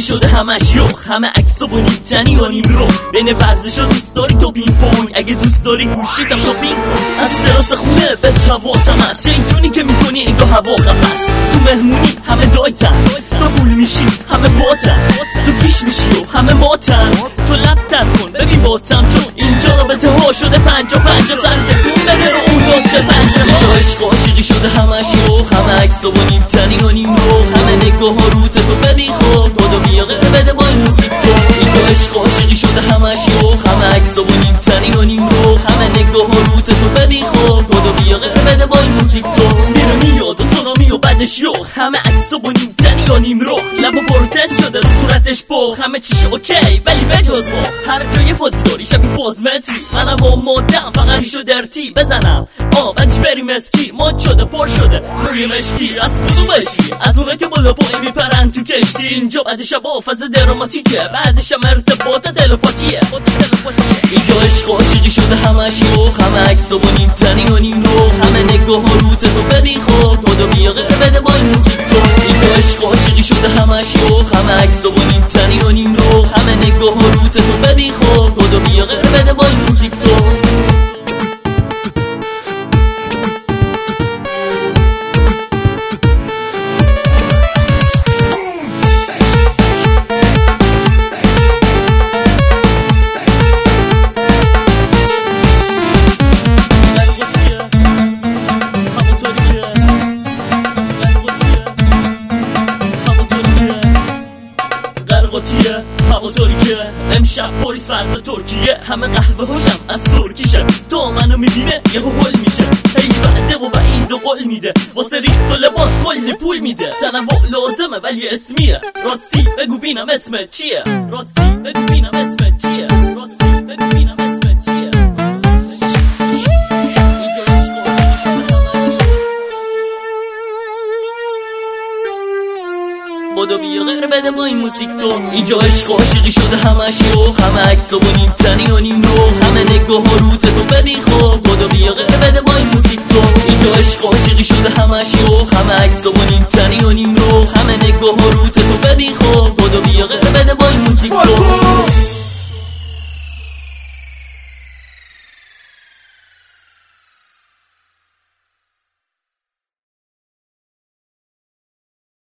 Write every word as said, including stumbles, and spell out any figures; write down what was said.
شده همش یخ، همه عکس و نیمتنی و نیم رو بین ورزش و دوست داری تو بین پونگ، اگه دوست داری گوشیدم تو بین از سراس خونه به تواسم هست، چه اینطوری که میکنی انگا هوا قفص. تو مهمونی همه دایتن، تو فول میشی همه باتن، تو پیش میشی و همه ماتن، تو لب تر کن ببین باتم، چون اینجا رابطه ها شده پنجا پنجا، سر تکون بده رو اون نکته پنجا. اینجا عشق عاشقی شده همش یخ، همه عکس و نیمتنی و نیم رو، همه نگاه ها روت تو ببین خوب کدو بیا غیر بده با این موزیک تو. اینجا عشق عاشقی شده همش یخ، همه عکس و نیمتنی و نیم رو، همه نگاه ها روت تو ببین خوب کدو بیا غیر بده با این موزیک تو. میره میاد و سونامی و بعدش یخ، همه عکس و نیمتنی و نیم رو، لبا پروتست شده رو صورتش بخ، همه چیش اوکی ولی بجز ما هر جای فازی داری شبیه فازمتی، منم با مادم فقط میشو درتی بزنم آه بعدش بریم اسکی، ماد شده پر شده موی مشکی، از کدومشی از اونا که بالا پایی میپرن تو کشتی، اینجا بعدش با فاز دراماتیکه، بعدش هم ارتباط تلپاتیه. اینجا عشق عاشقی شده همش یخ، همه عکس و نیمتنی و نیم رو، همه نگاه ها روت تو ببین خوب کدو بیا غیر بده با این موزیک تو. اینجا عشق عاشقی شده همش یخ، همه عکس و نیمتنی و نیم رو، همه نگاه ها روت تو ببین خوب کدو بیا غیر بده با این موزیک تو. هوا ترکیه امشب پلیس فردا ترکیه، همه قهوه هاشم از ترکیشه، تو منو میبینه یه هول میشه، هی وعده و وعید و قول میده، واسه ریخت و لباس کلی پول میده، تنوع لازمه ولی اسمیه، راستی بگو بینم اسمت چیه، راستی بگو بینم اسمت چیه، راستی بگو بینم اسمت چیه. بدو بیا غیر بده با این موزیک تو. اینجا عشق عاشقی شده همش یخ، همه عکس و نیمتنی و نیم رو، همه نگاه ها روت تو ببین خوب بدو بیا غیر بده با این موزیک تو. اینجا عشق عاشقی شده همش یخ، همه عکس و نیمتنی و نیم رو، همه نگاه ها روت